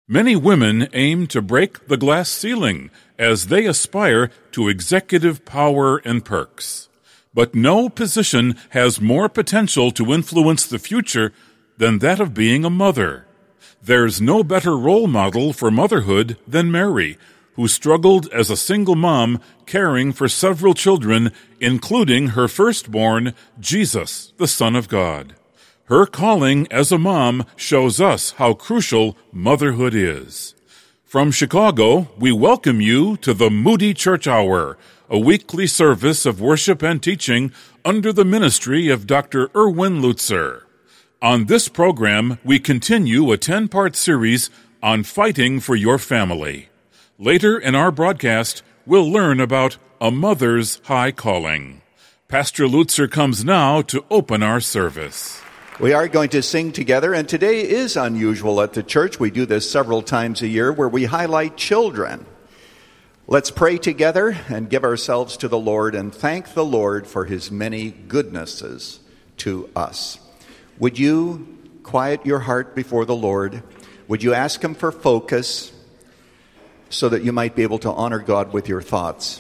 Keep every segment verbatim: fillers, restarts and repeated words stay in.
Many women aim to break the glass ceiling as they aspire to executive power and perks. But no position has more potential to influence the future than that of being a mother. There's no better role model for motherhood than Mary, who struggled as a single mom caring for several children, including her firstborn, Jesus, the Son of God. Her calling as a mom shows us how crucial motherhood is. From Chicago, we welcome you to the Moody Church Hour, a weekly service of worship and teaching under the ministry of Doctor Erwin Lutzer. On this program, we continue a ten-part series on fighting for your family. Later in our broadcast, we'll learn about a mother's high calling. Pastor Lutzer comes now to open our service. We are going to sing together, and today is unusual at the church. We do this several times a year where we highlight children. Let's pray together and give ourselves to the Lord and thank the Lord for his many goodnesses to us. Would you quiet your heart before the Lord? Would you ask him for focus so that you might be able to honor God with your thoughts?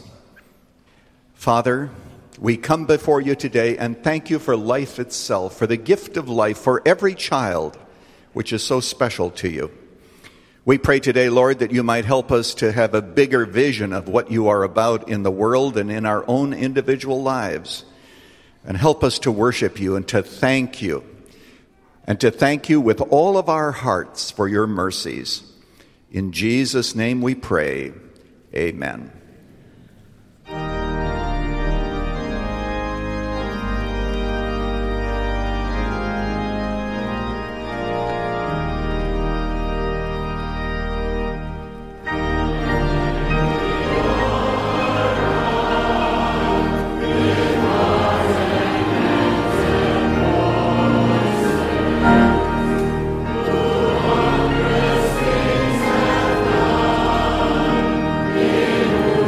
Father, we come before you today and thank you for life itself, for the gift of life, for every child, which is so special to you. We pray today, Lord, that you might help us to have a bigger vision of what you are about in the world and in our own individual lives. And help us to worship you and to thank you. And to thank you with all of our hearts for your mercies. In Jesus' name we pray. Amen. You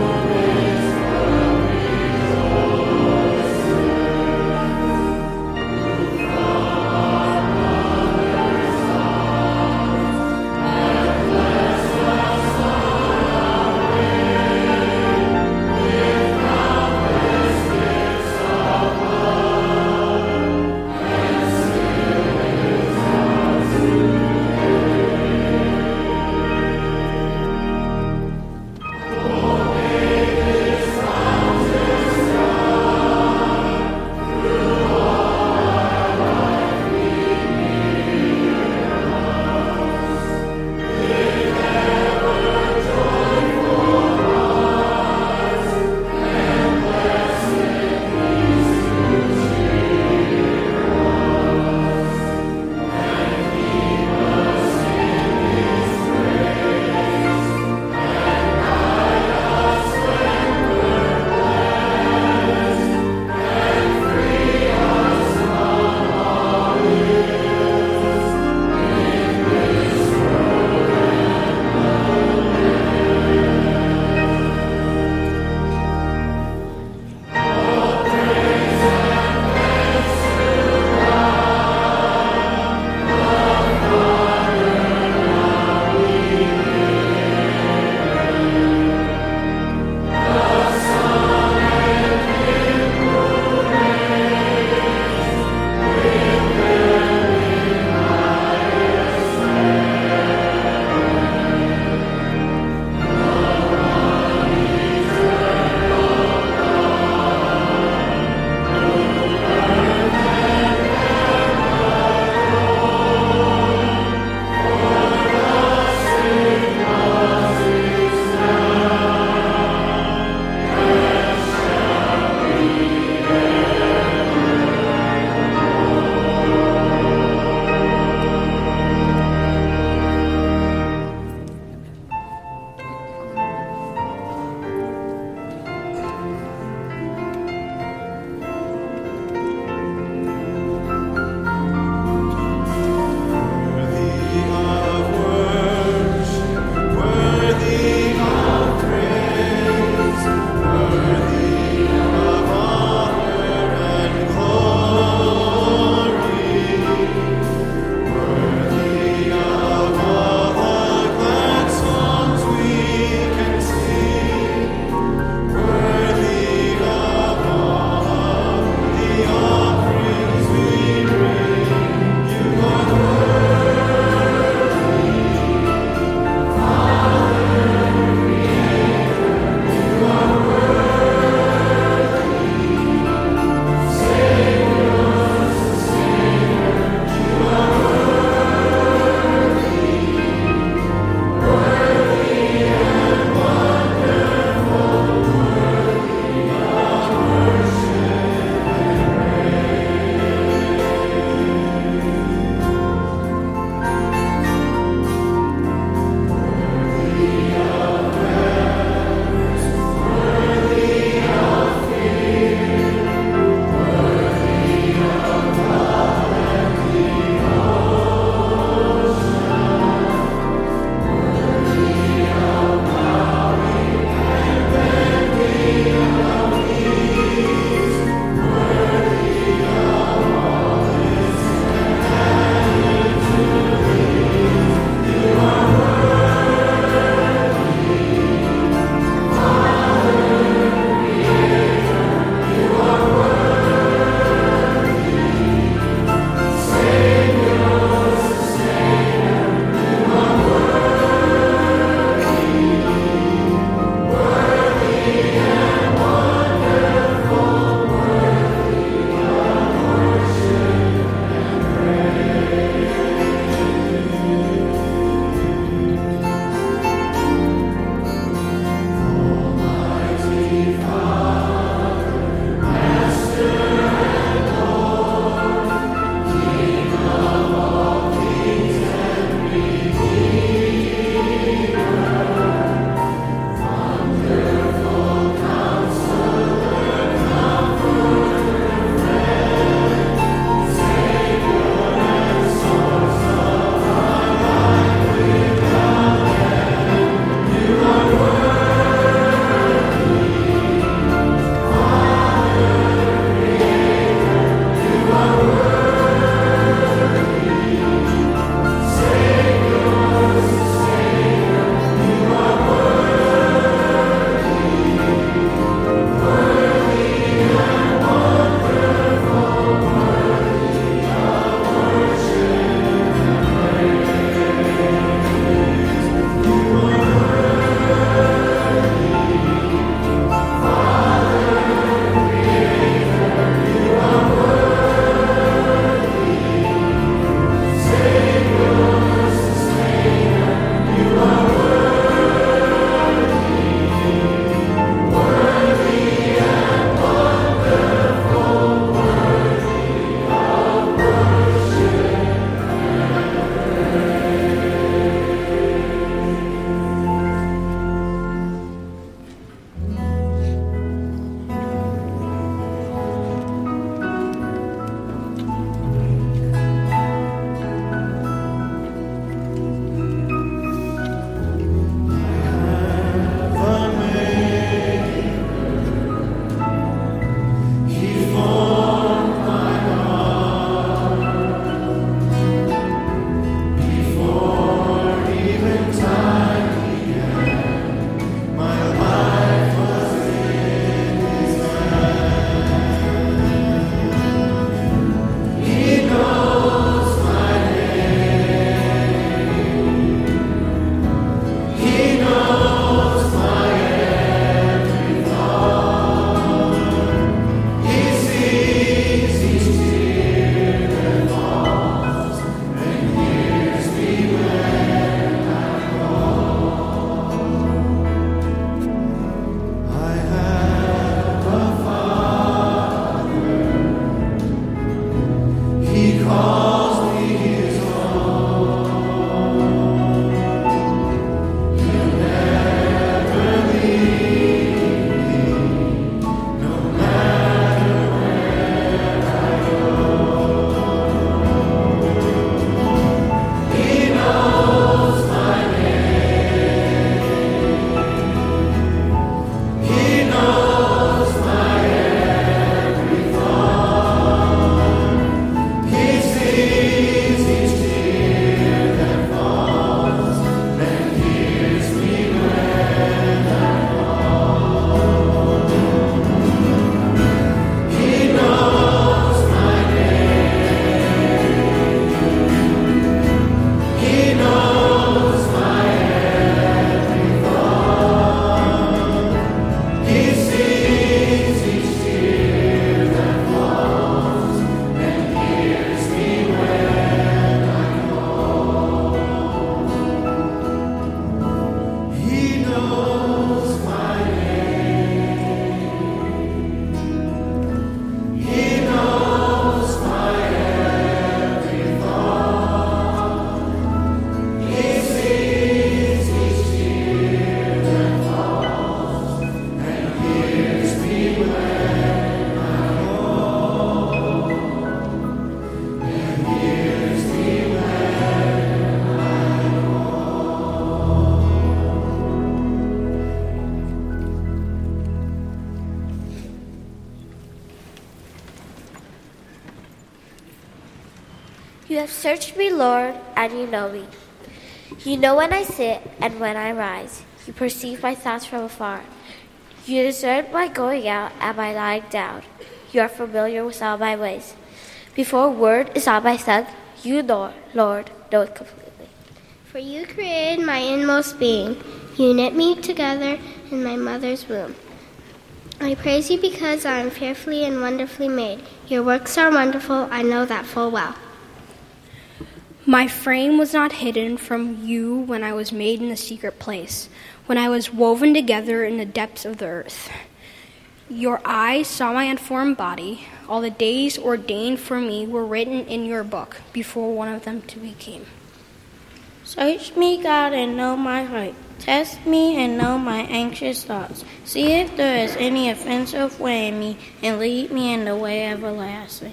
You have searched me, Lord, and you know me. You know when I sit and when I rise. You perceive my thoughts from afar. You discern my going out and my lying down. You are familiar with all my ways. Before a word is on my tongue, you, Lord, Lord, know it completely. For you created my inmost being. You knit me together in my mother's womb. I praise you because I am fearfully and wonderfully made. Your works are wonderful, I know that full well. My frame was not hidden from you when I was made in the secret place, when I was woven together in the depths of the earth. Your eyes saw my unformed body. All the days ordained for me were written in your book before one of them to became. Search me, God, and know my heart. Test me and know my anxious thoughts. See if there is any offensive way in me, and lead me in the way everlasting.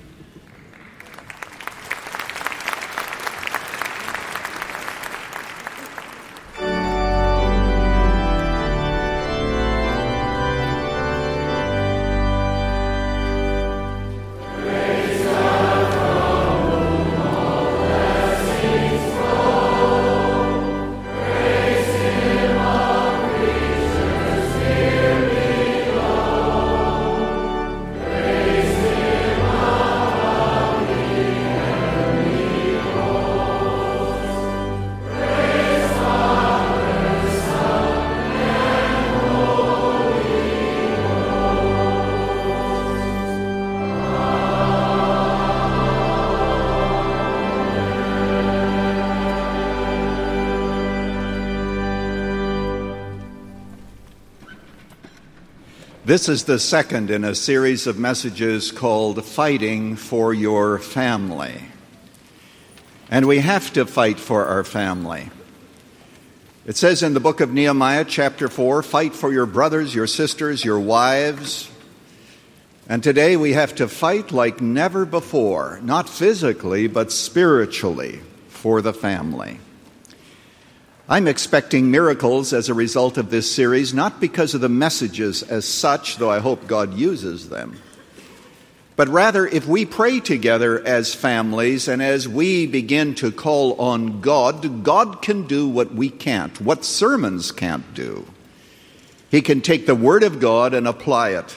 This is the second in a series of messages called Fighting for Your Family. And we have to fight for our family. It says in the book of Nehemiah, chapter four, fight for your brothers, your sisters, your wives. And today we have to fight like never before, not physically, but spiritually, for the family. I'm expecting miracles as a result of this series, not because of the messages as such, though I hope God uses them, but rather if we pray together as families and as we begin to call on God, God can do what we can't, what sermons can't do. He can take the Word of God and apply it.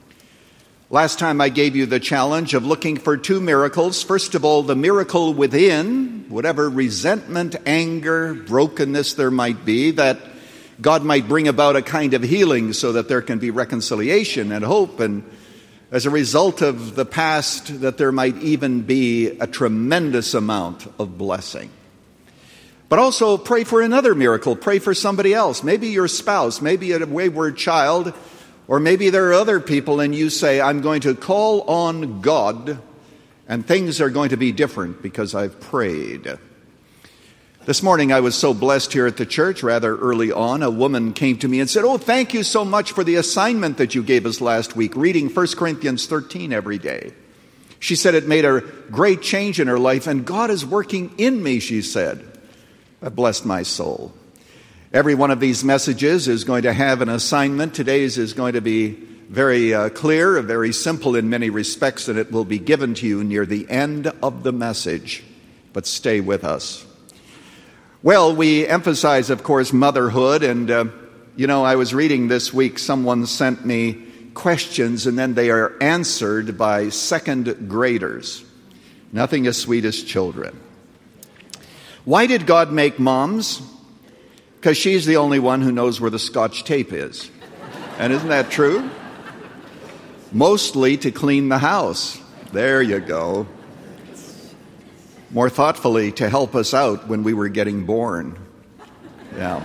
Last time I gave you the challenge of looking for two miracles. First of all, the miracle within, whatever resentment, anger, brokenness there might be, that God might bring about a kind of healing so that there can be reconciliation and hope, and as a result of the past, that there might even be a tremendous amount of blessing. But also pray for another miracle. Pray for somebody else, maybe your spouse, maybe a wayward child, or maybe there are other people and you say, I'm going to call on God and things are going to be different because I've prayed. This morning I was so blessed here at the church, rather early on, a woman came to me and said, oh, thank you so much for the assignment that you gave us last week, reading First Corinthians thirteen every day. She said it made a great change in her life, and God is working in me, she said. That blessed my soul. Every one of these messages is going to have an assignment. Today's is going to be very uh, clear, very simple in many respects, and it will be given to you near the end of the message. But stay with us. Well, we emphasize, of course, motherhood, and, uh, you know, I was reading this week, someone sent me questions, and then they are answered by second graders. Nothing as sweet as children. Why did God make moms? Because she's the only one who knows where the Scotch tape is. And isn't that true? Mostly to clean the house. There you go. More thoughtfully to help us out when we were getting born. Yeah.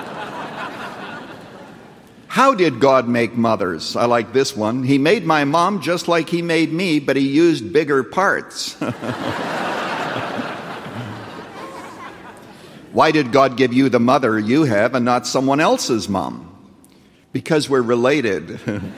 How did God make mothers? I like this one. He made my mom just like he made me, but he used bigger parts. Why did God give you the mother you have and not someone else's mom? Because we're related.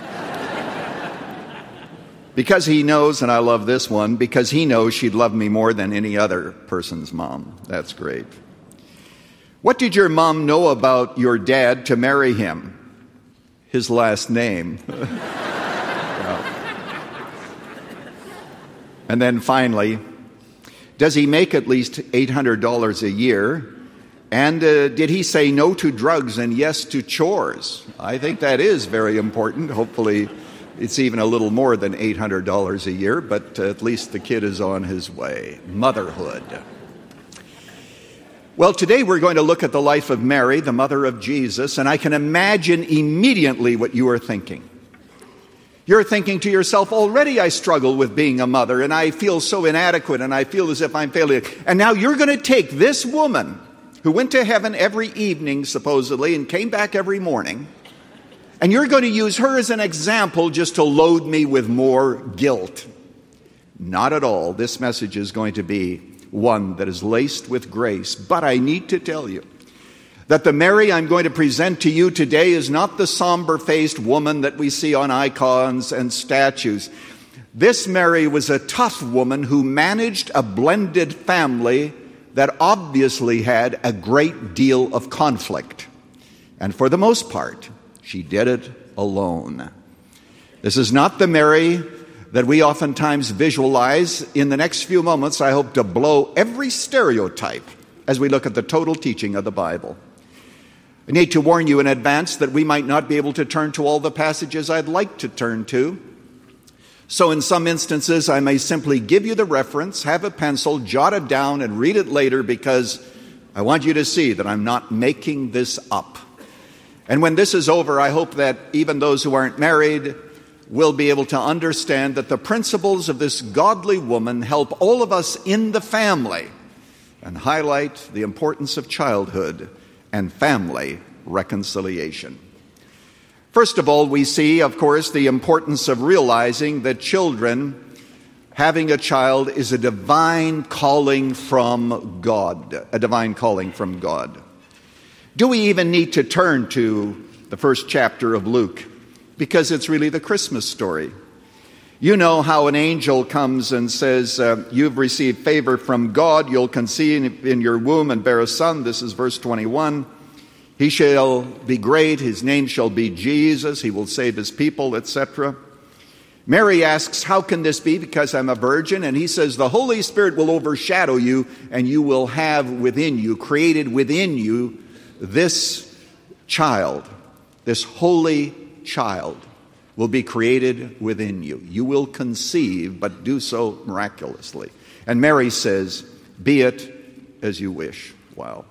Because he knows, and I love this one, because he knows she'd love me more than any other person's mom. That's great. What did your mom know about your dad to marry him? His last name. Well. And then finally, Does he make at least eight hundred dollars a year? And uh, did he say no to drugs and yes to chores? I think that is very important. Hopefully it's even a little more than eight hundred dollars a year, but uh, at least the kid is on his way. Motherhood. Well, today we're going to look at the life of Mary, the mother of Jesus, and I can imagine immediately what you are thinking. You're thinking to yourself, already I struggle with being a mother, and I feel so inadequate, and I feel as if I'm failing. And now you're going to take this woman who went to heaven every evening, supposedly, and came back every morning, and you're going to use her as an example just to load me with more guilt. Not at all. This message is going to be one that is laced with grace. But I need to tell you that the Mary I'm going to present to you today is not the somber-faced woman that we see on icons and statues. This Mary was a tough woman who managed a blended family that obviously had a great deal of conflict. And for the most part, she did it alone. This is not the Mary that we oftentimes visualize. In the next few moments, I hope to blow every stereotype as we look at the total teaching of the Bible. I need to warn you in advance that we might not be able to turn to all the passages I'd like to turn to. So in some instances, I may simply give you the reference, have a pencil, jot it down, and read it later because I want you to see that I'm not making this up. And when this is over, I hope that even those who aren't married will be able to understand that the principles of this godly woman help all of us in the family and highlight the importance of childhood and family reconciliation. First of all, we see, of course, the importance of realizing that children, having a child, is a divine calling from God, a divine calling from God. Do we even need to turn to the first chapter of Luke? Because it's really the Christmas story. You know how an angel comes and says, uh, you've received favor from God, you'll conceive in your womb and bear a son. This is verse twenty-one. He shall be great, his name shall be Jesus, he will save his people, et cetera. Mary asks, how can this be? Because I'm a virgin. And he says, the Holy Spirit will overshadow you, and you will have within you, created within you, this child, this holy child will be created within you. You will conceive, but do so miraculously. And Mary says, be it as you wish. Wow.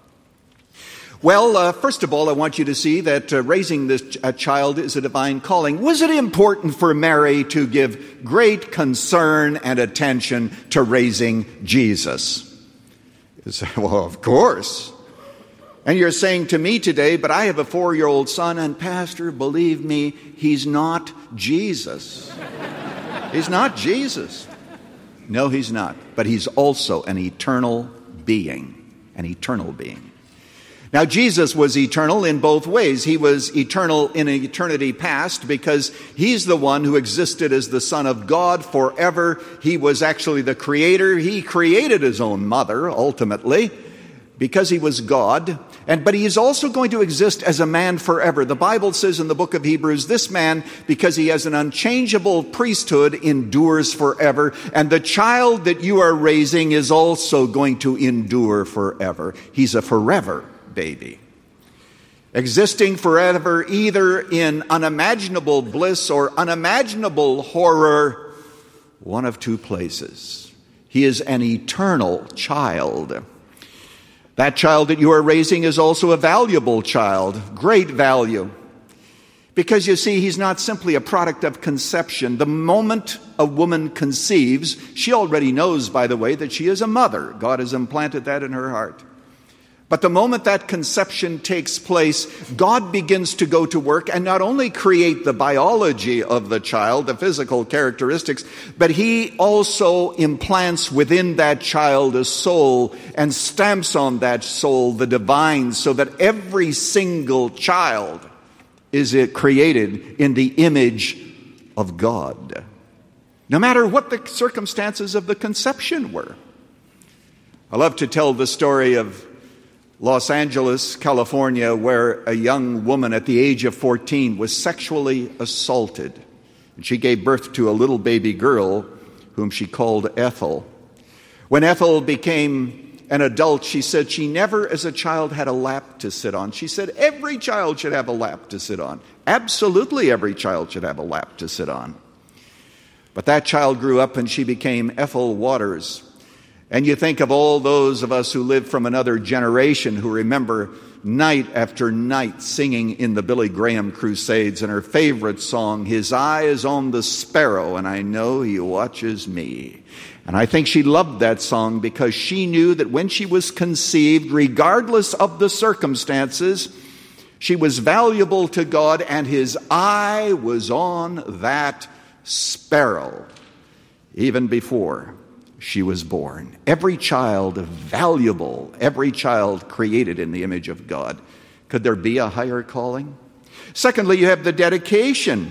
Well, uh, first of all, I want you to see that uh, raising this ch- a child is a divine calling. Was it important for Mary to give great concern and attention to raising Jesus? You say, well, of course. And you're saying to me today, but I have a four-year-old son, and Pastor, believe me, he's not Jesus. He's not Jesus. No, he's not. But he's also an eternal being, an eternal being. Now, Jesus was eternal in both ways. He was eternal in eternity past because he's the one who existed as the Son of God forever. He was actually the creator. He created his own mother, ultimately, because he was God. And but he is also going to exist as a man forever. The Bible says in the book of Hebrews, this man, because he has an unchangeable priesthood, endures forever. And the child that you are raising is also going to endure forever. He's a forever baby, existing forever either in unimaginable bliss or unimaginable horror, one of two places. He is an eternal child. That child that you are raising is also a valuable child, great value. Because you see, he's not simply a product of conception. The moment a woman conceives, she already knows, by the way, that she is a mother. God has implanted that in her heart. But the moment that conception takes place, God begins to go to work and not only create the biology of the child, the physical characteristics, but he also implants within that child a soul and stamps on that soul the divine, so that every single child is created in the image of God, no matter what the circumstances of the conception were. I love to tell the story of Los Angeles, California, where a young woman at the age of fourteen was sexually assaulted. And she gave birth to a little baby girl whom she called Ethel. When Ethel became an adult, she said she never as a child had a lap to sit on. She said every child should have a lap to sit on. Absolutely every child should have a lap to sit on. But that child grew up and she became Ethel Waters. And you think of all those of us who live from another generation who remember night after night singing in the Billy Graham Crusades and her favorite song, "His eye is on the sparrow, and I know he watches me." And I think she loved that song because she knew that when she was conceived, regardless of the circumstances, she was valuable to God, and his eye was on that sparrow even before she was born. Every child valuable, every child created in the image of God. Could there be a higher calling? Secondly, you have the dedication.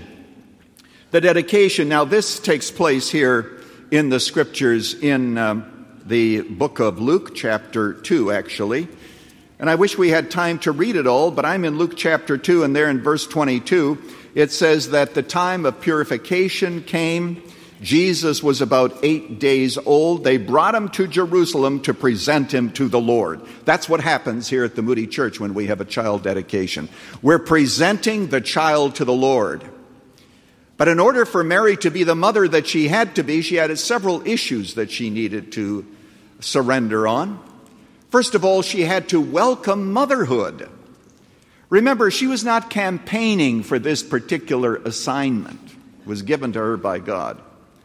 The dedication. Now, this takes place here in the scriptures in um, the book of Luke, chapter two, actually. And I wish we had time to read it all, but I'm in Luke chapter two, and there in verse twenty-two, it says that the time of purification came. Jesus was about eight days old. They brought him to Jerusalem to present him to the Lord. That's what happens here at the Moody Church when we have a child dedication. We're presenting the child to the Lord. But in order for Mary to be the mother that she had to be, she had several issues that she needed to surrender on. First of all, she had to welcome motherhood. Remember, she was not campaigning for this particular assignment. It was given to her by God.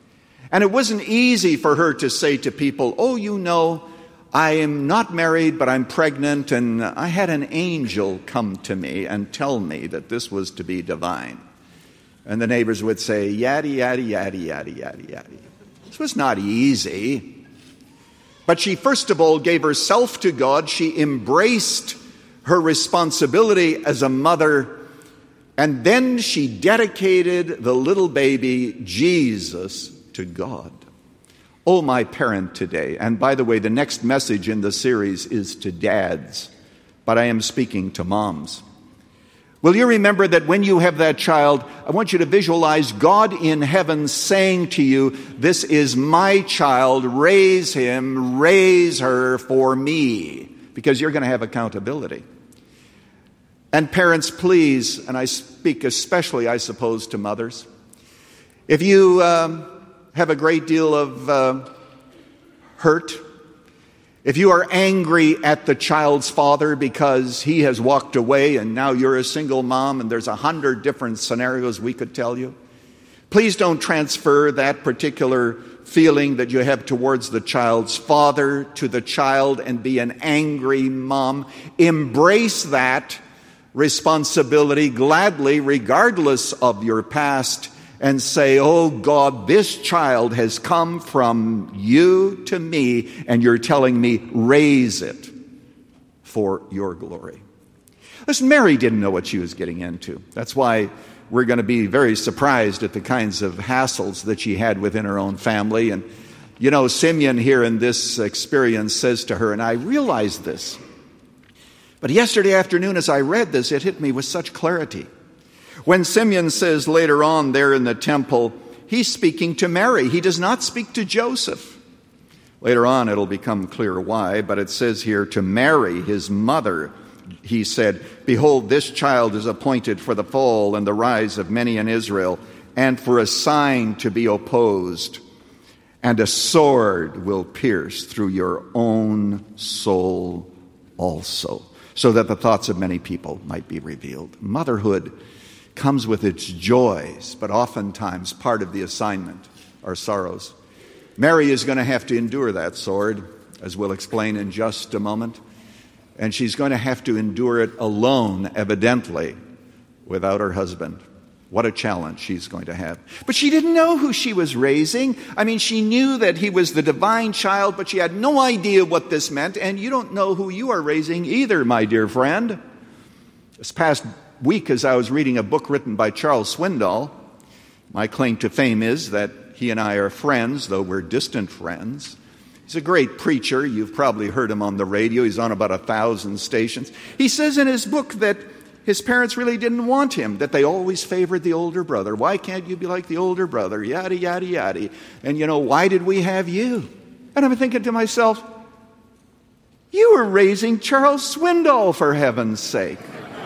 And it wasn't easy for her to say to people, "Oh, you know, I am not married, but I'm pregnant, and I had an angel come to me and tell me that this was to be divine." And the neighbors would say, "Yaddy, yaddy, yaddy, yaddy, yaddy, yaddy." This was not easy. But she first of all gave herself to God. She embraced her responsibility as a mother. And then she dedicated the little baby, Jesus, to God. Oh, my parent today. And by the way, the next message in the series is to dads, but I am speaking to moms. Will you remember that when you have that child, I want you to visualize God in heaven saying to you, "This is my child, raise him, raise her for me," because you're going to have accountability. And parents, please, and I speak especially, I suppose, to mothers, if you um, have a great deal of uh, hurt, if you are angry at the child's father because he has walked away and now you're a single mom and there's a hundred different scenarios we could tell you, please don't transfer that particular feeling that you have towards the child's father to the child and be an angry mom. Embrace that responsibility gladly, regardless of your past, and say, "Oh God, this child has come from you to me, and you're telling me, raise it for your glory." Listen, Mary didn't know what she was getting into. That's why we're going to be very surprised at the kinds of hassles that she had within her own family. And, you know, Simeon here in this experience says to her, and I realized this, but yesterday afternoon as I read this, it hit me with such clarity. When Simeon says later on there in the temple, he's speaking to Mary. He does not speak to Joseph. Later on it'll become clear why, but it says here to Mary, his mother, he said, "Behold, this child is appointed for the fall and the rise of many in Israel, and for a sign to be opposed, and a sword will pierce through your own soul also, so that the thoughts of many people might be revealed." Motherhood comes with its joys, but oftentimes part of the assignment are sorrows. Mary is going to have to endure that sword, as we'll explain in just a moment. And she's going to have to endure it alone, evidently, without her husband. What a challenge she's going to have. But she didn't know who she was raising. I mean, she knew that he was the divine child, but she had no idea what this meant. And you don't know who you are raising either, my dear friend. This past week, as I was reading a book written by Charles Swindoll, my claim to fame is that he and I are friends, though we're distant friends. He's a great preacher. You've probably heard him on the radio. He's on about a thousand stations. He says in his book that his parents really didn't want him, that they always favored the older brother. Why can't you be like the older brother? Yada, yada, yada. And, you know, why did we have you? And I'm thinking to myself, you were raising Charles Swindoll, for heaven's sake.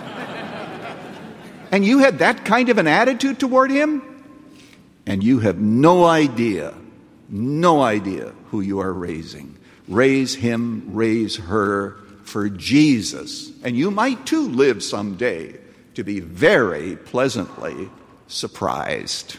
And you had that kind of an attitude toward him? And you have no idea, no idea who you are raising. Raise him, raise her for Jesus. And you might too live someday to be very pleasantly surprised.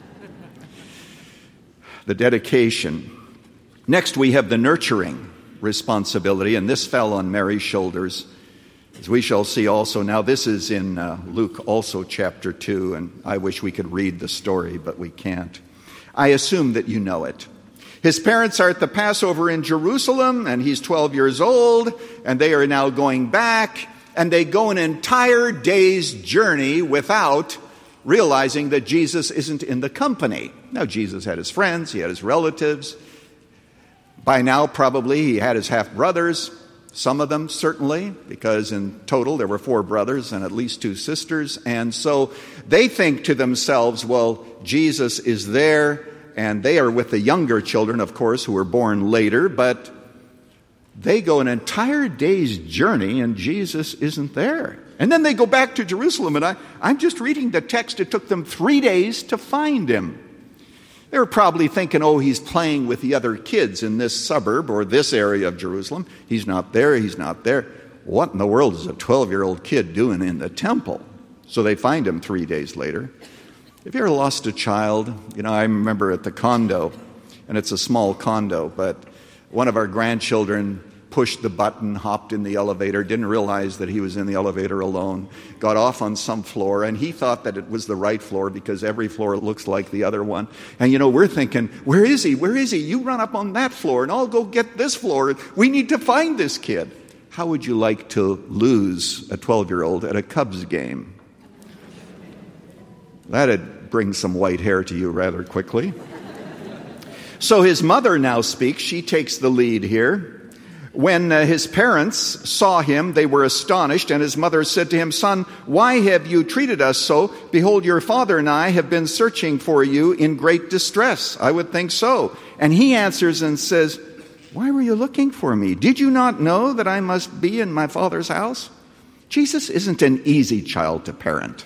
The dedication. Next, we have the nurturing responsibility, and this fell on Mary's shoulders, as we shall see also. Now, this is in uh, Luke also chapter two, and I wish we could read the story, but we can't. I assume that you know it. His parents are at the Passover in Jerusalem, and he's twelve years old, and they are now going back, and they go an entire day's journey without realizing that Jesus isn't in the company. Now, Jesus had his friends, he had his relatives. By now, probably, he had his half-brothers, some of them certainly, because in total there were four brothers and at least two sisters. And so they think to themselves, well, Jesus is there, and they are with the younger children, of course, who were born later, but they go an entire day's journey and Jesus isn't there. And then they go back to Jerusalem, and I, I'm just reading the text. It took them three days to find him. They were probably thinking, oh, he's playing with the other kids in this suburb or this area of Jerusalem. He's not there, he's not there. What in the world is a twelve-year-old kid doing in the temple? So they find him three days later. Have you ever lost a child? You know, I remember at the condo, and it's a small condo, but one of our grandchildren pushed the button, hopped in the elevator, didn't realize that he was in the elevator alone, got off on some floor, and he thought that it was the right floor because every floor looks like the other one. And, you know, we're thinking, where is he? Where is he? You run up on that floor, and I'll go get this floor. We need to find this kid. How would you like to lose a twelve-year-old at a Cubs game? That'd bring some white hair to you rather quickly. So his mother now speaks. She takes the lead here. When uh, his parents saw him, they were astonished, and his mother said to him, "Son, why have you treated us so? Behold, your father and I have been searching for you in great distress." I would think so. And he answers and says, "Why were you looking for me? Did you not know that I must be in my father's house?" Jesus isn't an easy child to parent.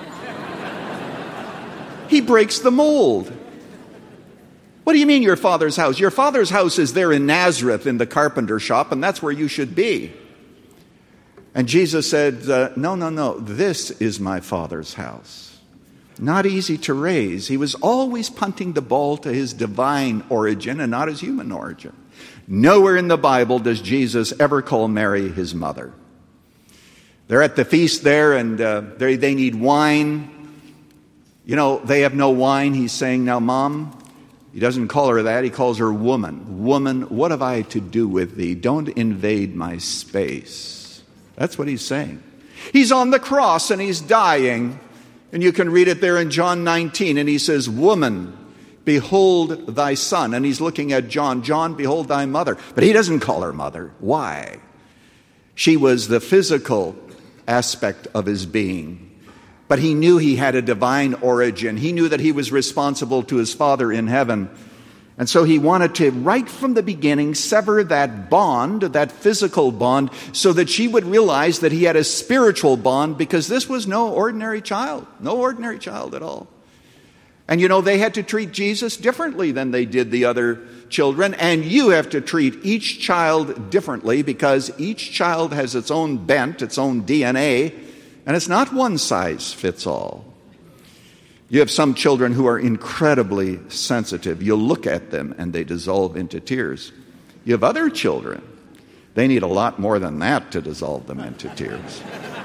He breaks the mold. What do you mean your father's house? Your father's house is there in Nazareth in the carpenter shop, and that's where you should be. And Jesus said, uh, no, no, no, this is my father's house. Not easy to raise. He was always punting the ball to his divine origin and not his human origin. Nowhere in the Bible does Jesus ever call Mary his mother. They're at the feast there, and uh, they, they need wine. You know, they have no wine. He's saying, now, Mom, he doesn't call her that. He calls her woman. Woman, what have I to do with thee? Don't invade my space. That's what he's saying. He's on the cross and he's dying. And you can read it there in John nineteen. And he says, woman, behold thy son. And he's looking at John. John, behold thy mother. But he doesn't call her mother. Why? She was the physical aspect of his being. But he knew he had a divine origin. He knew that he was responsible to his Father in heaven. And so he wanted to, right from the beginning, sever that bond, that physical bond, so that she would realize that he had a spiritual bond, because this was no ordinary child. No ordinary child at all. And you know, they had to treat Jesus differently than they did the other children. And you have to treat each child differently, because each child has its own bent, its own D N A. And it's not one size fits all. You have some children who are incredibly sensitive. You'll look at them and they dissolve into tears. You have other children. They need a lot more than that to dissolve them into tears.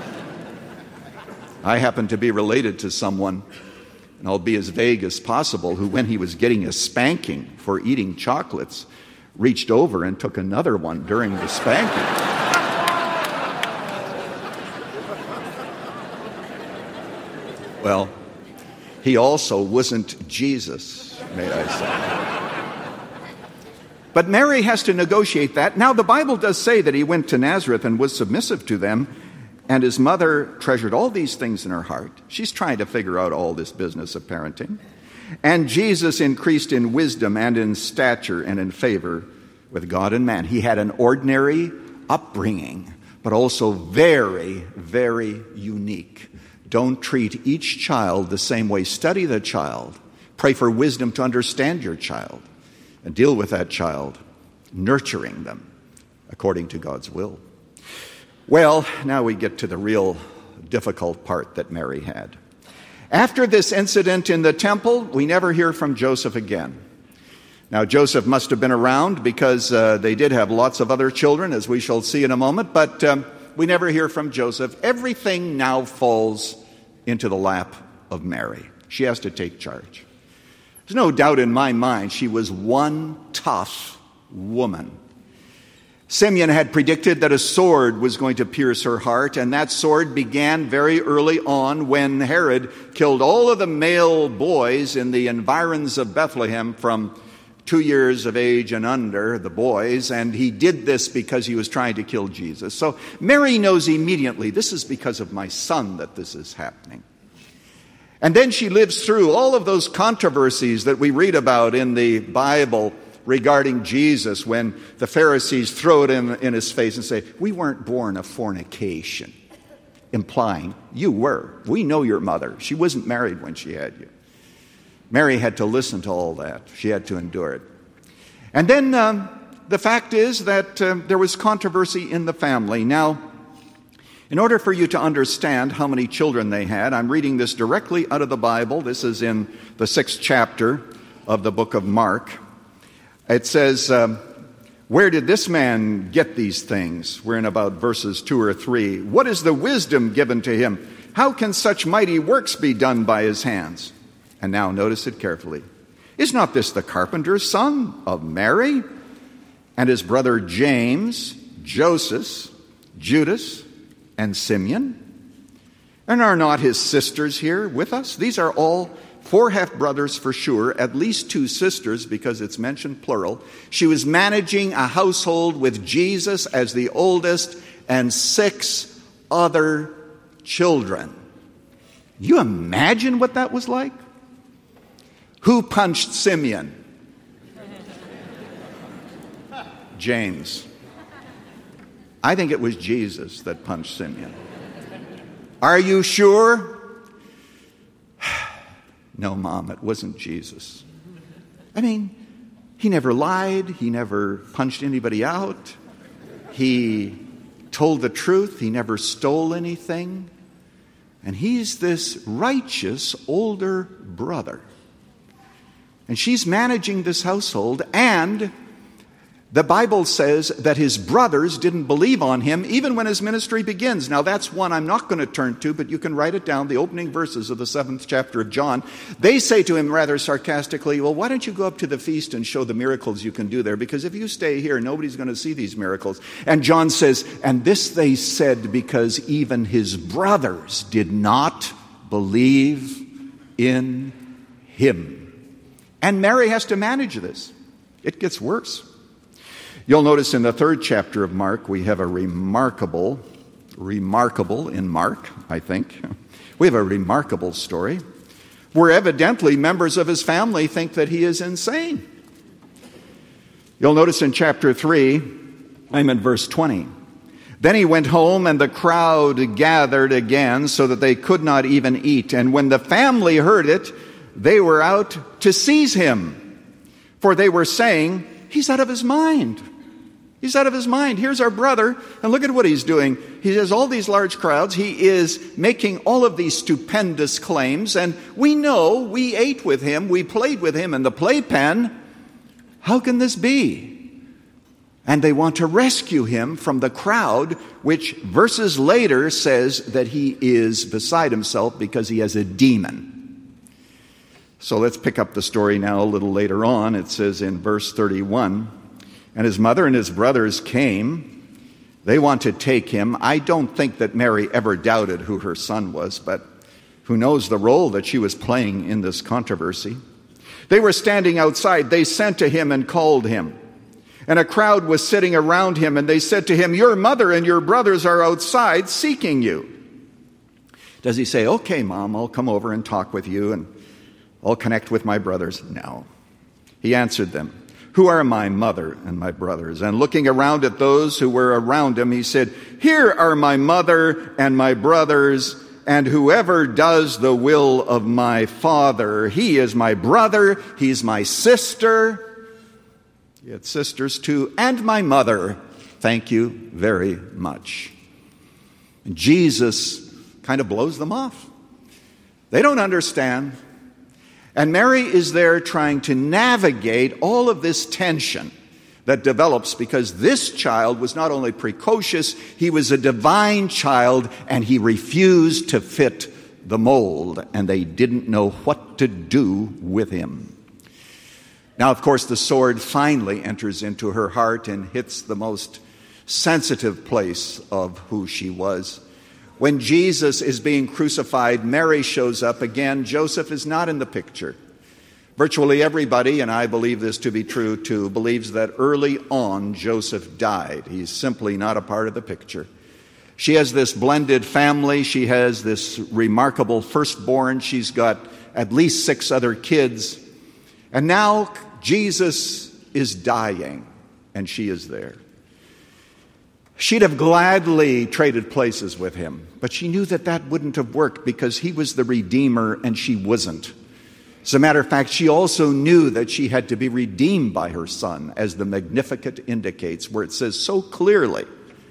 I happen to be related to someone, and I'll be as vague as possible, who, when he was getting a spanking for eating chocolates, reached over and took another one during the spanking. Well, he also wasn't Jesus, may I say. But Mary has to negotiate that. Now, the Bible does say that he went to Nazareth and was submissive to them, and his mother treasured all these things in her heart. She's trying to figure out all this business of parenting. And Jesus increased in wisdom and in stature and in favor with God and man. He had an ordinary upbringing, but also very, very unique. Don't treat each child the same way. Study the child. Pray for wisdom to understand your child and deal with that child, nurturing them according to God's will. Well, now we get to the real difficult part that Mary had. After this incident in the temple, we never hear from Joseph again. Now, Joseph must have been around because uh, they did have lots of other children, as we shall see in a moment, but um, we never hear from Joseph. Everything now falls into the lap of Mary. She has to take charge. There's no doubt in my mind she was one tough woman. Simeon had predicted that a sword was going to pierce her heart, and that sword began very early on when Herod killed all of the male boys in the environs of Bethlehem from two years of age and under, the boys, and he did this because he was trying to kill Jesus. So Mary knows immediately, this is because of my son that this is happening. And then she lives through all of those controversies that we read about in the Bible regarding Jesus, when the Pharisees throw it in, in his face and say, we weren't born of fornication, implying you were. We know your mother. She wasn't married when she had you. Mary had to listen to all that. She had to endure it. And then um, the fact is that uh, there was controversy in the family. Now, in order for you to understand how many children they had, I'm reading this directly out of the Bible. This is in the sixth chapter of the book of Mark. It says, um, where did this man get these things? We're in about verses two or three. What is the wisdom given to him? How can such mighty works be done by his hands? And now notice it carefully. Is not this the carpenter's son of Mary and his brother James, Joseph, Judas, and Simeon? And are not his sisters here with us? These are all four half-brothers for sure, at least two sisters because it's mentioned plural. She was managing a household with Jesus as the oldest and six other children. You imagine what that was like? Who punched Simeon? James. I think it was Jesus that punched Simeon. Are you sure? No, Mom, it wasn't Jesus. I mean, he never lied. He never punched anybody out. He told the truth. He never stole anything. And he's this righteous older brother. And she's managing this household, and the Bible says that his brothers didn't believe on him even when his ministry begins. Now that's one I'm not going to turn to, but you can write it down, the opening verses of the seventh chapter of John. They say to him rather sarcastically, well, why don't you go up to the feast and show the miracles you can do there? Because if you stay here, nobody's going to see these miracles. And John says, and this they said because even his brothers did not believe in him. And Mary has to manage this. It gets worse. You'll notice in the third chapter of Mark, we have a remarkable, remarkable in Mark, I think. We have a remarkable story where evidently members of his family think that he is insane. You'll notice in chapter three, I'm in verse twenty. Then he went home, and the crowd gathered again so that they could not even eat. And when the family heard it, they were out to seize him, for they were saying, he's out of his mind. He's out of his mind. Here's our brother, and look at what he's doing. He has all these large crowds. He is making all of these stupendous claims, and we know, we ate with him, we played with him in the playpen. How can this be? And they want to rescue him from the crowd, which verses later says that he is beside himself because he has a demon. So let's pick up the story now a little later on. It says in verse thirty-one, and his mother and his brothers came. They want to take him. I don't think that Mary ever doubted who her son was, but who knows the role that she was playing in this controversy. They were standing outside. They sent to him and called him. And a crowd was sitting around him, and they said to him, your mother and your brothers are outside seeking you. Does he say, okay, Mom, I'll come over and talk with you, and I'll connect with my brothers? No. He answered them, Who are my mother and my brothers? And looking around at those who were around him, he said, Here are my mother and my brothers, and whoever does the will of my Father. He is my brother, he's my sister. He had sisters too, and my mother. Thank you very much. And Jesus kind of blows them off. They don't understand. And Mary is there trying to navigate all of this tension that develops because this child was not only precocious, he was a divine child, and he refused to fit the mold, and they didn't know what to do with him. Now, of course, the sword finally enters into her heart and hits the most sensitive place of who she was. When Jesus is being crucified, Mary shows up again. Joseph is not in the picture. Virtually everybody, and I believe this to be true too, believes that early on Joseph died. He's simply not a part of the picture. She has this blended family. She has this remarkable firstborn. She's got at least six other kids. And now Jesus is dying, and she is there. She'd have gladly traded places with him, but she knew that that wouldn't have worked because he was the Redeemer and she wasn't. As a matter of fact, she also knew that she had to be redeemed by her son, as the Magnificat indicates, where it says so clearly.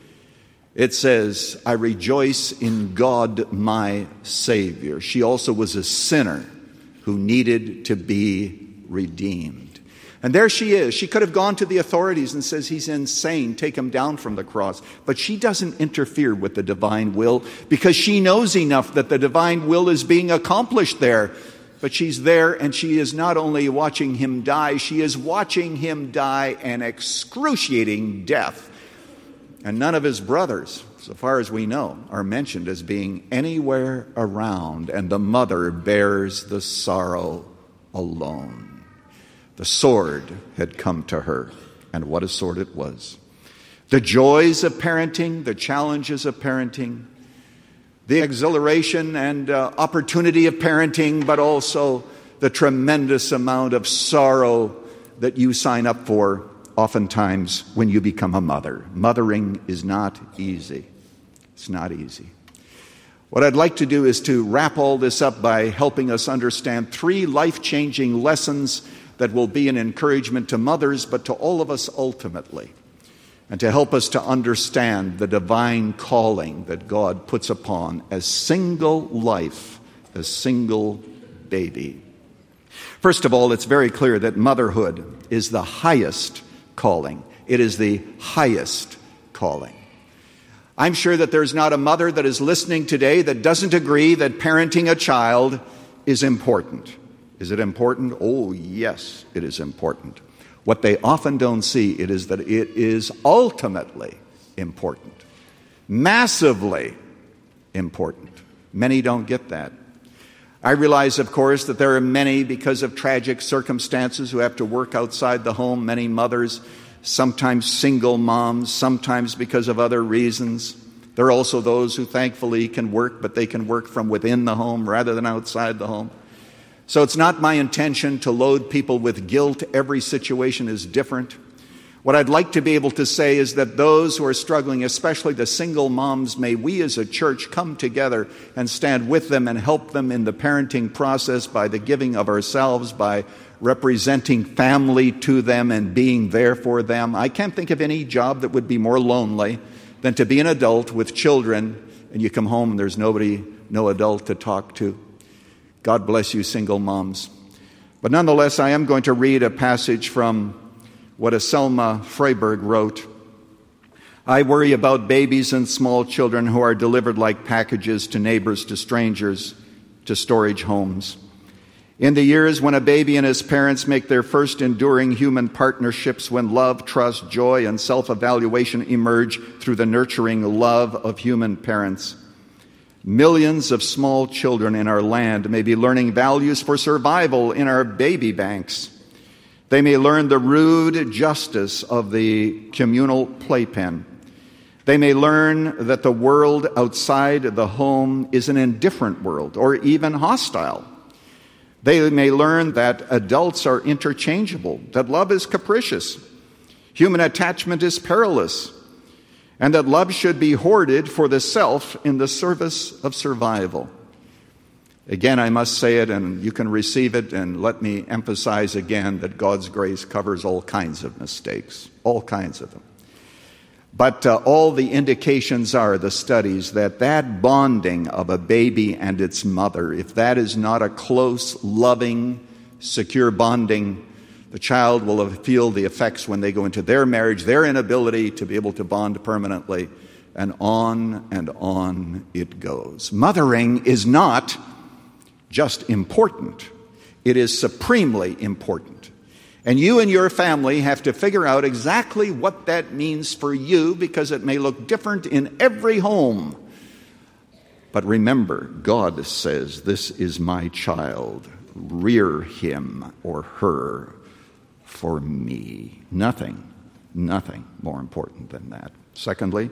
It says, I rejoice in God my Savior. She also was a sinner who needed to be redeemed. And there she is. She could have gone to the authorities and says, he's insane, take him down from the cross. But she doesn't interfere with the divine will because she knows enough that the divine will is being accomplished there. But she's there, and she is not only watching him die, she is watching him die an excruciating death. And none of his brothers, so far as we know, are mentioned as being anywhere around. And the mother bears the sorrow alone. The sword had come to her, and what a sword it was. The joys of parenting, the challenges of parenting, the exhilaration and uh, opportunity of parenting, but also the tremendous amount of sorrow that you sign up for oftentimes when you become a mother. Mothering is not easy. It's not easy. What I'd like to do is to wrap all this up by helping us understand three life-changing lessons that will be an encouragement to mothers, but to all of us ultimately, and to help us to understand the divine calling that God puts upon a single life, a single baby. First of all, it's very clear that motherhood is the highest calling. It is the highest calling. I'm sure that there's not a mother that is listening today that doesn't agree that parenting a child is important. Is it important? Oh, yes, it is important. What they often don't see it is that it is ultimately important, massively important. Many don't get that. I realize, of course, that there are many, because of tragic circumstances, who have to work outside the home, many mothers, sometimes single moms, sometimes because of other reasons. There are also those who thankfully can work, but they can work from within the home rather than outside the home. So it's not my intention to load people with guilt. Every situation is different. What I'd like to be able to say is that those who are struggling, especially the single moms, may we as a church come together and stand with them and help them in the parenting process by the giving of ourselves, by representing family to them and being there for them. I can't think of any job that would be more lonely than to be an adult with children and you come home and there's nobody, no adult to talk to. God bless you, single moms. But nonetheless, I am going to read a passage from what Selma Freiberg wrote. I worry about babies and small children who are delivered like packages to neighbors, to strangers, to storage homes. In the years when a baby and his parents make their first enduring human partnerships, when love, trust, joy, and self-evaluation emerge through the nurturing love of human parents, millions of small children in our land may be learning values for survival in our baby banks. They may learn the rude justice of the communal playpen. They may learn that the world outside the home is an indifferent world or even hostile. They may learn that adults are interchangeable, that love is capricious, human attachment is perilous, and that love should be hoarded for the self in the service of survival. Again, I must say it, and you can receive it, and let me emphasize again that God's grace covers all kinds of mistakes, all kinds of them. But uh, all the indications are, the studies, that that bonding of a baby and its mother, if that is not a close, loving, secure bonding, the child will feel the effects when they go into their marriage, their inability to be able to bond permanently, and on and on it goes. Mothering is not just important. It is supremely important. And you and your family have to figure out exactly what that means for you, because it may look different in every home. But remember, God says, "This is my child. Rear him or her for me." Nothing, nothing more important than that. Secondly,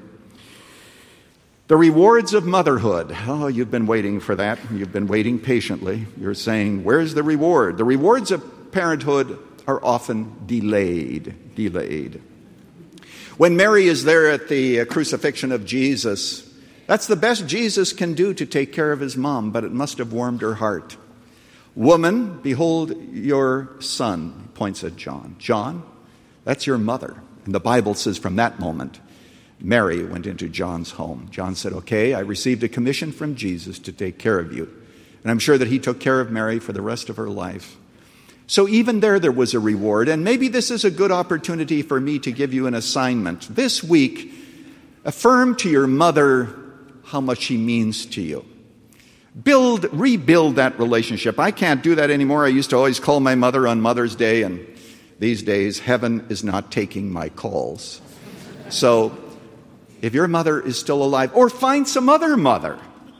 the rewards of motherhood. Oh, you've been waiting for that. You've been waiting patiently. You're saying, where's the reward? The rewards of parenthood are often delayed, delayed. When Mary is there at the crucifixion of Jesus, that's the best Jesus can do to take care of his mom, but it must have warmed her heart. "Woman, behold your son," he points at John. "John, that's your mother." And the Bible says from that moment, Mary went into John's home. John said, "Okay, I received a commission from Jesus to take care of you." And I'm sure that he took care of Mary for the rest of her life. So even there, there was a reward. And maybe this is a good opportunity for me to give you an assignment. This week, affirm to your mother how much she means to you. Build, rebuild that relationship. I can't do that anymore. I used to always call my mother on Mother's Day, and these days, heaven is not taking my calls. So if your mother is still alive, or find some other mother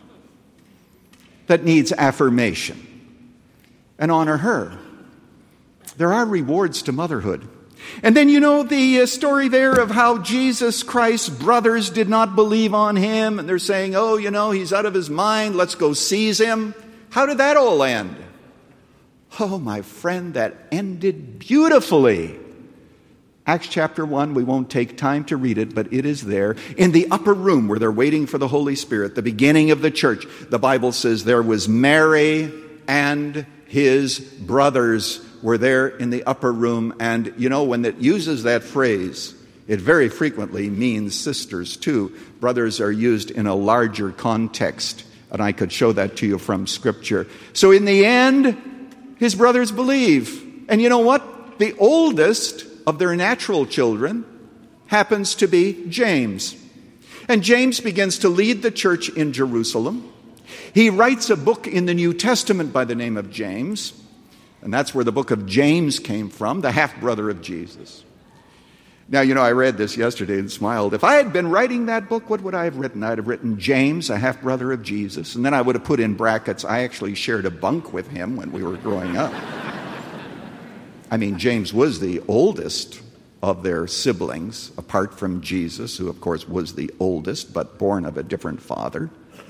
that needs affirmation, and honor her. There are rewards to motherhood. And then you know the uh, story there of how Jesus Christ's brothers did not believe on him, and they're saying, "Oh, you know, he's out of his mind, let's go seize him." How did that all end? Oh, my friend, that ended beautifully. Acts chapter one, we won't take time to read it, but it is there. In the upper room where they're waiting for the Holy Spirit, the beginning of the church, the Bible says there was Mary and his brothers were there in the upper room. And you know, when it uses that phrase, it very frequently means sisters too. Brothers are used in a larger context, and I could show that to you from Scripture. So in the end, his brothers believe. And you know what? The oldest of their natural children happens to be James. And James begins to lead the church in Jerusalem. He writes a book in the New Testament by the name of James. And that's where the book of James came from, the half-brother of Jesus. Now, you know, I read this yesterday and smiled. If I had been writing that book, what would I have written? I'd have written James, a half-brother of Jesus. And then I would have put in brackets, I actually shared a bunk with him when we were growing up. I mean, James was the oldest of their siblings, apart from Jesus, who, of course, was the oldest, but born of a different father.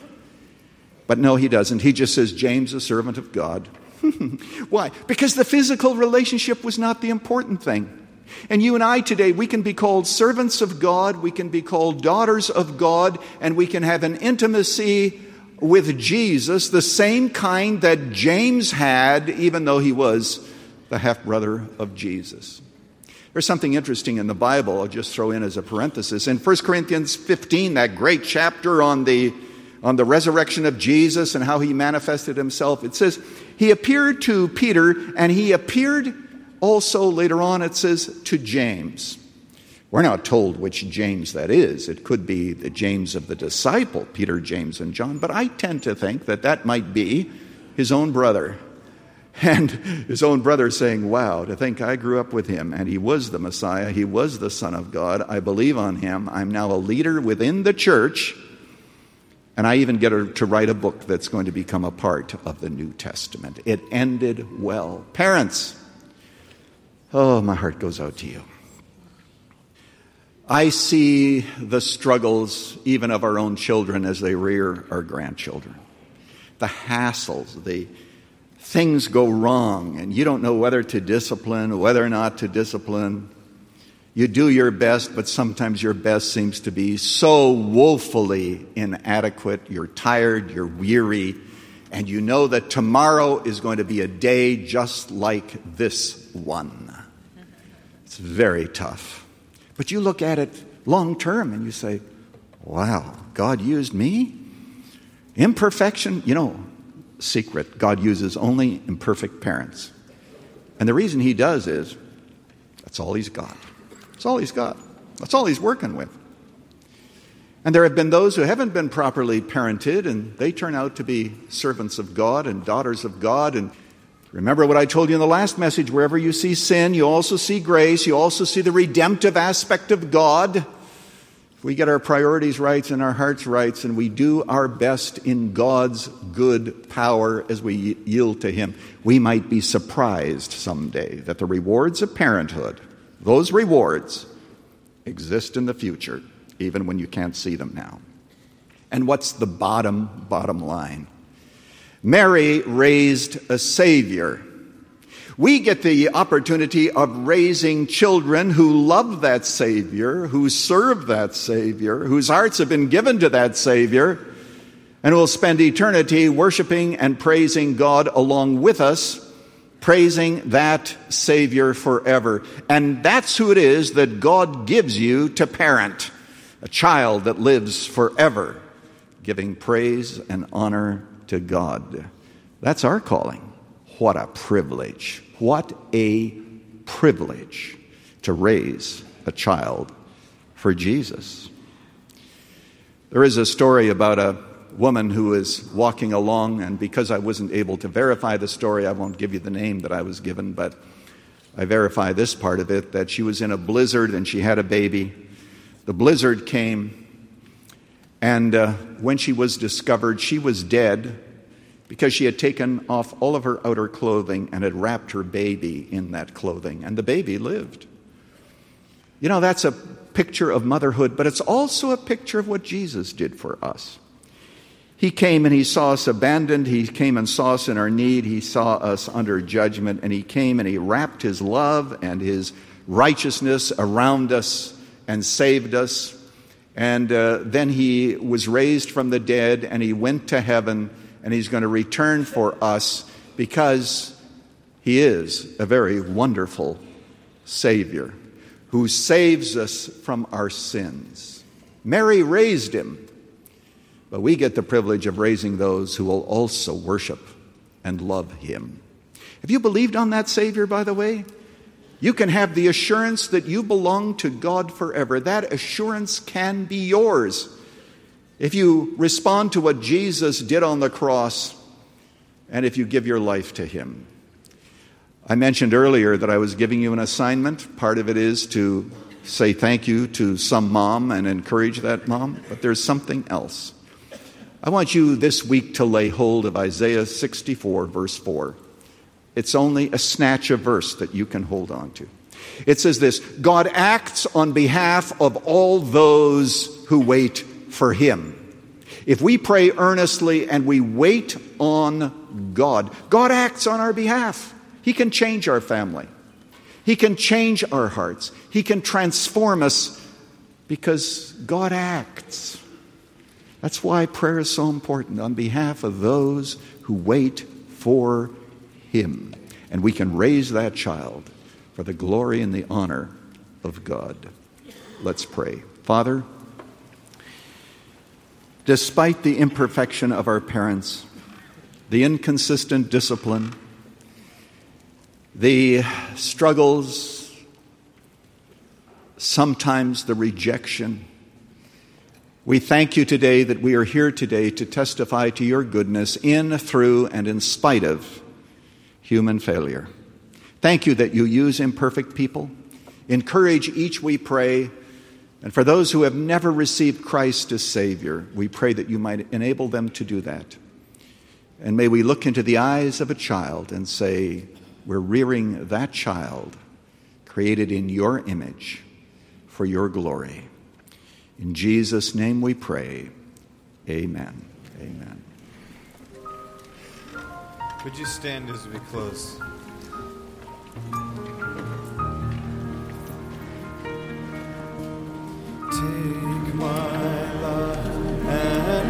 But no, he doesn't. He just says, James, a servant of God. Why? Because the physical relationship was not the important thing. And you and I today, we can be called servants of God, we can be called daughters of God, and we can have an intimacy with Jesus, the same kind that James had, even though he was the half-brother of Jesus. There's something interesting in the Bible, I'll just throw in as a parenthesis. In First Corinthians fifteen, that great chapter on the, on the resurrection of Jesus and how he manifested himself, it says, he appeared to Peter, and he appeared also, later on, it says, to James. We're not told which James that is. It could be the James of the disciple, Peter, James, and John, but I tend to think that that might be his own brother. And his own brother saying, wow, to think I grew up with him, and he was the Messiah, he was the Son of God, I believe on him, I'm now a leader within the church, and I even get to write a book that's going to become a part of the New Testament. It ended well. Parents, oh, my heart goes out to you. I see the struggles even of our own children as they rear our grandchildren. The hassles, the things go wrong and you don't know whether to discipline, whether or not to discipline. You do your best, but sometimes your best seems to be so woefully inadequate. You're tired, you're weary, and you know that tomorrow is going to be a day just like this one. It's very tough. But you look at it long term and you say, wow, God used me? Imperfection, you know, secret, God uses only imperfect parents. And the reason he does is, that's all he's got. That's all he's got. That's all he's working with. And there have been those who haven't been properly parented, and they turn out to be servants of God and daughters of God. And remember what I told you in the last message, wherever you see sin, you also see grace. You also see the redemptive aspect of God. If we get our priorities right and our hearts right, and we do our best in God's good power as we yield to him, we might be surprised someday that the rewards of parenthood, those rewards, exist in the future, even when you can't see them now. And what's the bottom, bottom line? Mary raised a Savior. We get the opportunity of raising children who love that Savior, who serve that Savior, whose hearts have been given to that Savior, and will spend eternity worshiping and praising God along with us, praising that Savior forever. And that's who it is that God gives you to parent, a child that lives forever, giving praise and honor to God. That's our calling. What a privilege. What a privilege to raise a child for Jesus. There is a story about a woman who is walking along, and because I wasn't able to verify the story, I won't give you the name that I was given, but I verify this part of it, that she was in a blizzard and she had a baby. The blizzard came, and uh, when she was discovered, she was dead because she had taken off all of her outer clothing and had wrapped her baby in that clothing, and the baby lived. You know, that's a picture of motherhood, but it's also a picture of what Jesus did for us. He came and he saw us abandoned. He came and saw us in our need. He saw us under judgment, and he came and he wrapped his love and his righteousness around us and saved us. And uh, then he was raised from the dead, and he went to heaven, and he's going to return for us because he is a very wonderful Savior who saves us from our sins. Mary raised him, but we get the privilege of raising those who will also worship and love him. Have you believed on that Savior, by the way? You can have the assurance that you belong to God forever. That assurance can be yours if you respond to what Jesus did on the cross and if you give your life to him. I mentioned earlier that I was giving you an assignment. Part of it is to say thank you to some mom and encourage that mom, but there's something else. I want you this week to lay hold of Isaiah sixty-four, verse four. It's only a snatch of verse that you can hold on to. It says this: God acts on behalf of all those who wait for him. If we pray earnestly and we wait on God, God acts on our behalf. He can change our family. He can change our hearts. He can transform us because God acts. That's why prayer is so important, on behalf of those who wait for him. And we can raise that child for the glory and the honor of God. Let's pray. Father, despite the imperfection of our parents, the inconsistent discipline, the struggles, sometimes the rejection, we thank you today that we are here today to testify to your goodness in, through, and in spite of human failure. Thank you that you use imperfect people. Encourage each, we pray. And for those who have never received Christ as Savior, we pray that you might enable them to do that. And may we look into the eyes of a child and say, we're rearing that child created in your image for your glory. In Jesus' name we pray. Amen. Amen. Would you stand as we close? Take my love and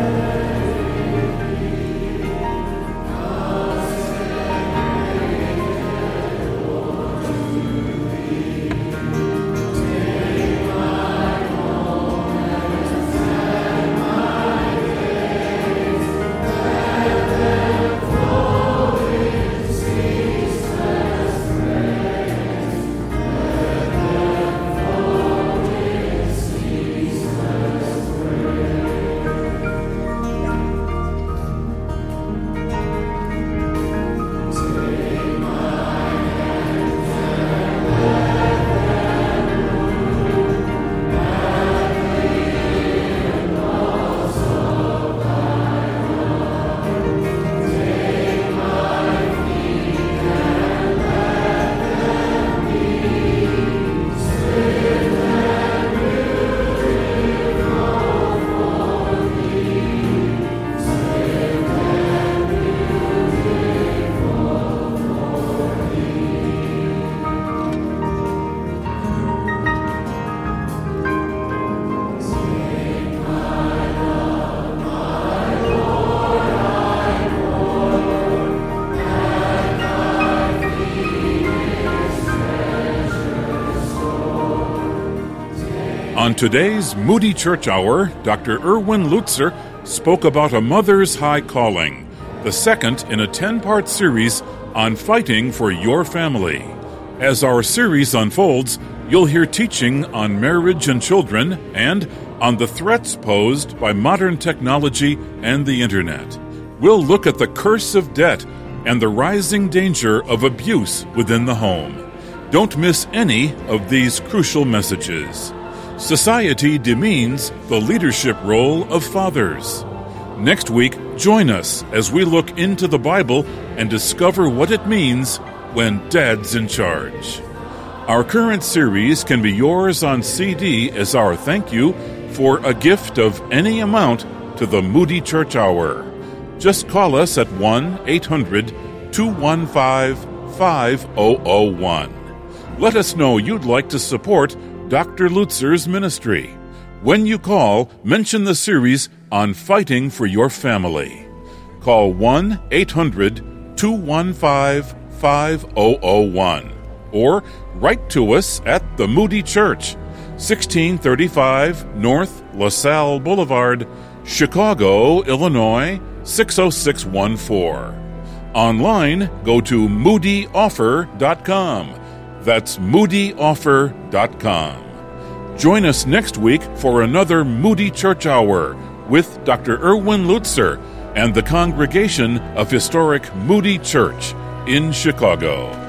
On today's Moody Church Hour, Doctor Erwin Lutzer spoke about a mother's high calling, the second in a ten-part series on fighting for your family. As our series unfolds, you'll hear teaching on marriage and children and on the threats posed by modern technology and the Internet. We'll look at the curse of debt and the rising danger of abuse within the home. Don't miss any of these crucial messages. Society demeans the leadership role of fathers. Next week, join us as we look into the Bible and discover what it means when Dad's in charge. Our current series can be yours on C D as our thank you for a gift of any amount to the Moody Church Hour. Just call us at one eight hundred two one five five zero zero one. Let us know you'd like to support Doctor Lutzer's ministry. When you call, mention the series on fighting for your family. Call one eight hundred two one five five zero zero one or write to us at the Moody Church, sixteen thirty-five North LaSalle Boulevard, Chicago, Illinois, six oh six one four. Online, go to moody offer dot com. That's moody offer dot com. Join us next week for another Moody Church Hour with Doctor Erwin Lutzer and the congregation of historic Moody Church in Chicago.